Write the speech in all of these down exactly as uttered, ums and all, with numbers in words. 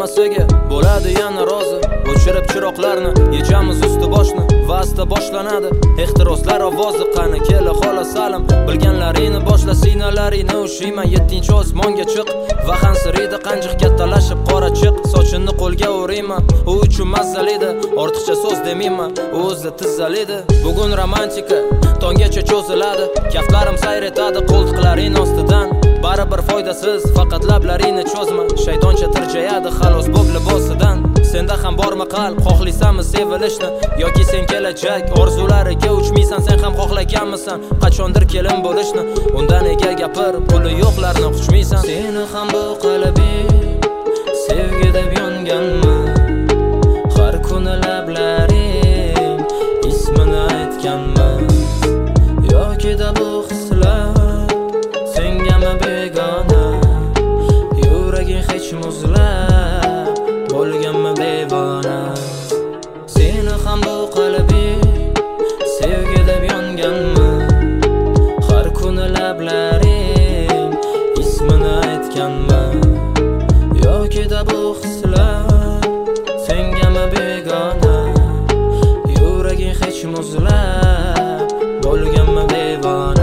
hammasiga bo'ladi yana rozi. O'chirib chiroqlarni, yechamiz usti boshni va asta boshlanadi ehtiroslar ovozi. Qani kela xola salim, bilganlaringni boshla, sinalaringni ushiyman. Yettinchi osmonga chiq va hansirida qanjiq kattalashib qora chiq. Sochini qo'lga urayman, u uchun mazzalida, ortiqcha so'z demayman, u o'zi tizzalida. Bugun romantika tonggacha cho'ziladi, kaftlarim sayr etadi qo'ltiqlaring ostidan. Baribir foydasiz, faqat lablaringni cho'zma. Shaytoncha tirjayadi xalos bo'b libosidan. Senda ham bormi qalb, xohlaysanmi sevilishni yoki sen kelajak orzulariga uchmaysan? Sen ham xohlaganmisan qachondir kelin bo'lishni? Undan nega gapir, puli yo'qlarni quchmaysan? Seni ham bu qalbing sevgi deb yonganmi? Har kuni lablaring ismini aytganmi? Yoki da bu hislar sengami begona? Yuraging hech muzlab bo'lganmi devona? Seni ham bu qalbing sevgi deb yonganmi? Har kuni lablaring ismini aytganmi? Yoki da bu hislar sengami begona? Yuraging hech muzlab bo'lganmi devona?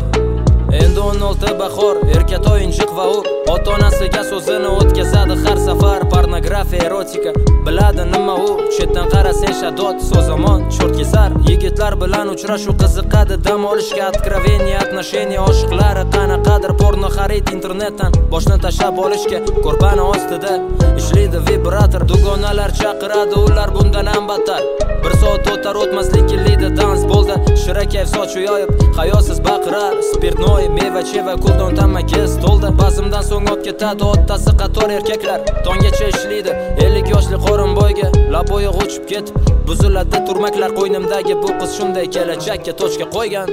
Endi o'n olti bahor, erkat o'yinchiq va u ota-onasiga so'zini o'tkazadi har safar. Pornografiya, erotika, biladi nima u. Chetdan qarasang shadot, so'zamon, cho'rt kesar. Yigitlar bilan uchrashuv qiziqadi, dam olishga откровение, отношения, oshiqlari qanaqadir porno xarid internetdan. Boshni tashab olishga ko'rpani ostida ishlaydi vibrator. Dugonalar chaqiradi, ular bundan ham battar. Bir soat o'tar o'tmaslik kellaydi dans bo'ldi. Shirakayf sochi yoyib, hayosiz baqirar. Spirtnoy, meva cheva, kuldan tamaki stolda. Bazmdan so'ng olib ketadi ottasi qator erkaklar. Tonggacha ishlaydi ellik yoshli qorin boyga. Lab bo'yi o'chib ketib, buziladi turmaklar qo'ynimdagi. Bu qiz shunday kelajakka tochka qo'ygan.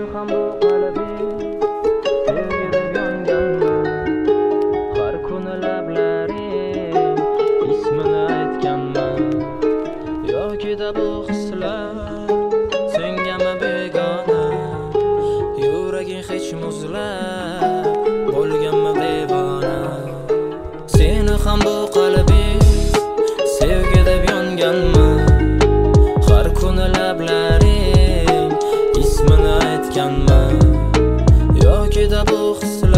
Har kuni lablaring ismini aytganmi? Yoki da bu hislar sengami begona? Yuraging hech muzlab bo'lganmi devona? Seni ham bu qalbing sevgi deb yonganmi? Har kuni lablaring ismini aytganmi? Yoki da bu hislar